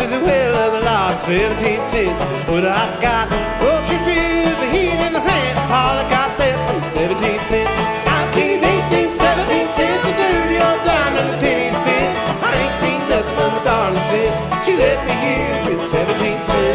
is a well of a lot. 17 cents is what I got. Grocery bills, the heat and the rent, all I got left is 17 cents. 19, 18, 17 cents, the dirty old dime and the pennies bent. I ain't seen nothing of my darling since she left me here with 17 cents.